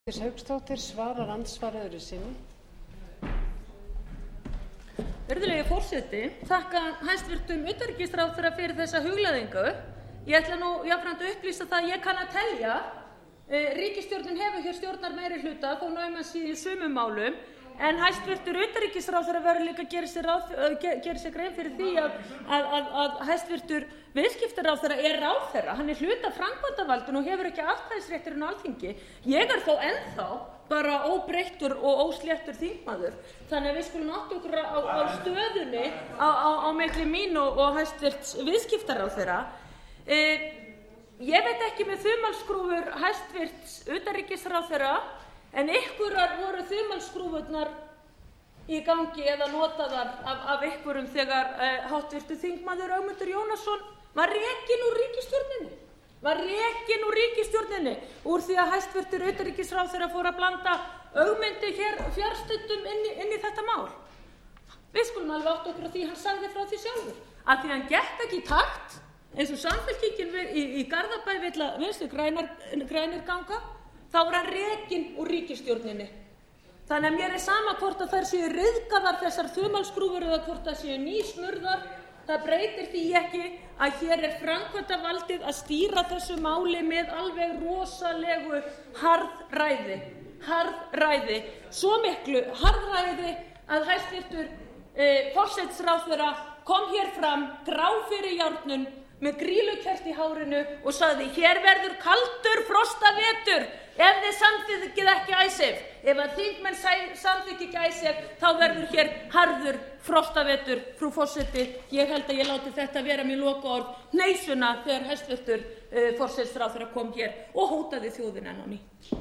Hauksdóttir svarar andsvar öðru sinni. Virðulegi forseti, þakka hæstvirtum utanríkisráðherra fyrir þessa hugleiðingu. Ég ætla nú jafnframt að upplýsa það að ég kann að telja. Ríkisstjórnin hefur hér stjórnarmeirihluta þó naumast sé í sumum málum, en hæstvirtur utanríkisráðherra verður líka að gera sér grein fyrir því að hæstvirtur viðskiptaráðherra er ráðherra. Hann er hluti af framkvæmdarvaldinu og hefur ekki atkvæðisrétturinn á Alþingi. Ég er þó ennþá bara óbreyttur og ósléttur þingmaður, þannig að við skulum átta okkur á stöðunni á milli mín og hæstvirts viðskiptaráðherra. Ég veit ekki með þumalskrúfur hæstvirts utanríkisráðherra, en einhverjar voru þumalskrúfurnar í gangi eða notaðar af einhverjum þegar háttvirtur þingmaður Ögmundur Jónasson var rekinn úr ríkisstjórninni. Úr því að hæstvirtur utanríkisráðherra fór að blanda Ögmundi hér fjarstuddum inn í þetta mál. Við skulum alveg átta okkur á því, hann sagði frá því sjálfur. Að því hann gekk ekki í takt, eins og Samfylkingin í Garðabæ vill að Vinstri grænir ganga, þá er hann rekinn úr ríkisstjórninni. Þannig að mér er sama hvort að þær séu ryðgaðar þessar þumalskrúfur eða hvort það séu nýsmurðar. Það breytir því ekki að hér er framkvæmdarvaldið að stýra þessu máli með alveg rosalegu harðræði. Svo miklu harðræði að hæstvirtur forsætisráðherra kom hér fram grá fyrir járnum með grýlukert í hárinu og sagði: hér verður kaldur frostavetur ef þið samþykkið ekki Icesave. Ef að þingmenn samþykki ekki Icesave, þá verður hér harður frostavetur. Frú forseti, ég held að ég láti þetta vera mér lokaorð hneisuna þegar hæstvirtur forsætisráðherra kom hér og hótaði þjóðina enn á ný.